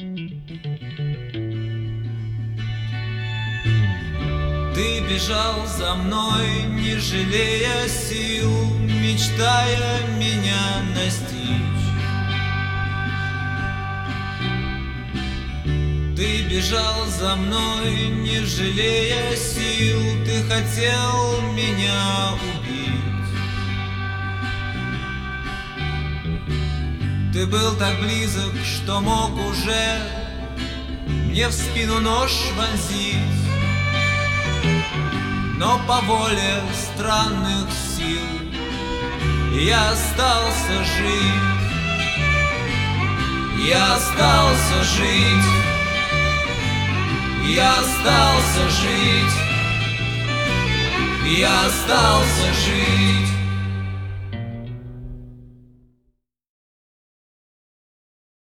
Ты бежал за мной, не жалея сил, мечтая меня настичь. Ты бежал за мной, не жалея сил, ты хотел меня убить. Ты был так близок, что мог уже мне в спину нож вонзить. Но по воле странных сил я остался жить. Я остался жить. Я остался жить. Я остался жить.